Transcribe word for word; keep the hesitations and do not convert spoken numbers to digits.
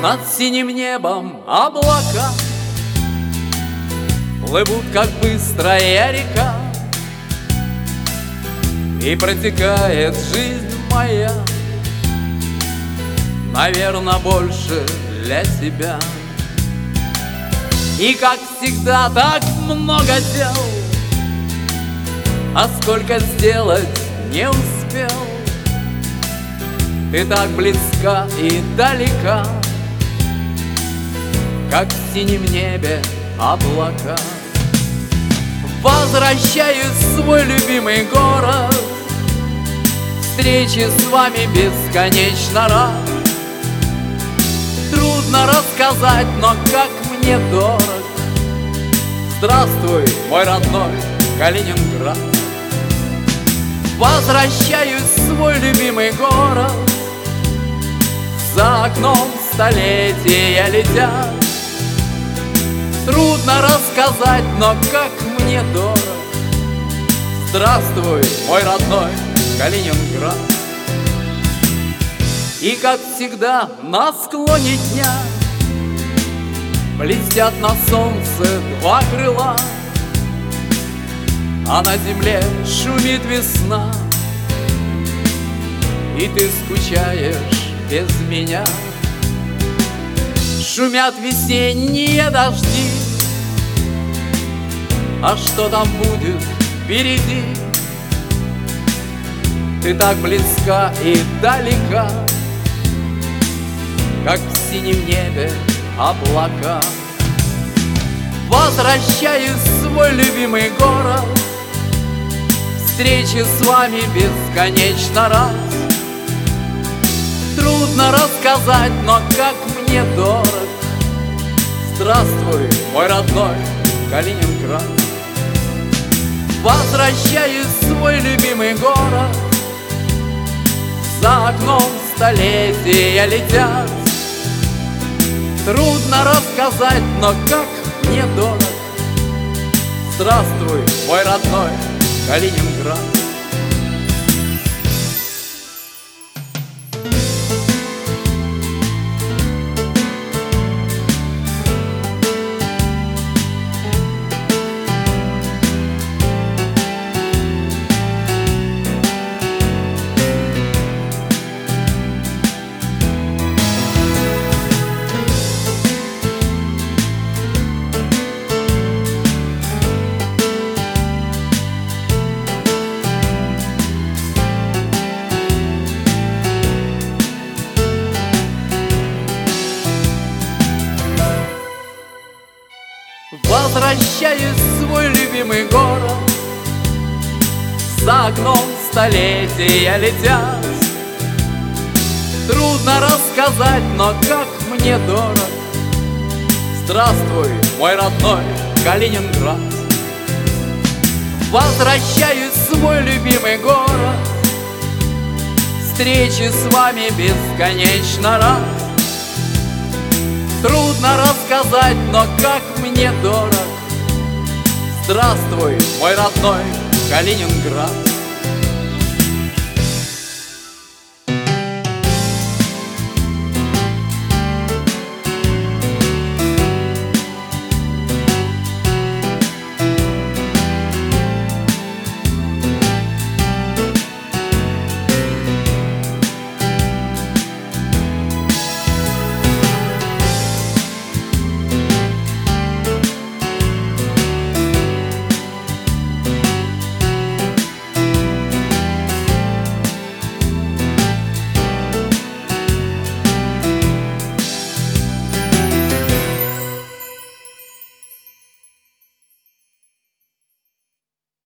Над синим небом облака плывут, как быстрая река, и протекает жизнь моя, наверно, больше для тебя. И, как всегда, так много дел, а сколько сделать не успел. Ты так близка и далека, как в синем небе облака. Возвращаюсь в свой любимый город, встречи с вами бесконечно рад. Трудно рассказать, но как мне дорог. Здравствуй, мой родной Калининград. Возвращаюсь в свой любимый город, за окном столетия летят. Трудно рассказать, но как мне дорог. Здравствуй, мой родной Калининград. И, как всегда, на склоне дня блестят на солнце два крыла, а на земле шумит весна, и ты скучаешь без меня. Шумят весенние дожди, а что там будет впереди? Ты так близка и далека, как в синем небе облака. Возвращаюсь в свой любимый город, встречи с вами бесконечно рад. Трудно рассказать, но как мне дорог. Здравствуй, мой родной Калининград. Возвращаюсь в свой любимый город, за окном столетия летят. Трудно рассказать, но как мне дорог. Здравствуй, мой родной Калининград. Возвращаюсь в свой любимый город, за окном столетия летят. Трудно рассказать, но как мне дорог. Здравствуй, мой родной Калининград. Возвращаюсь в свой любимый город, встречи с вами бесконечно рад. Трудно рассказать, но как мне дорог. Здравствуй, мой родной Калининград.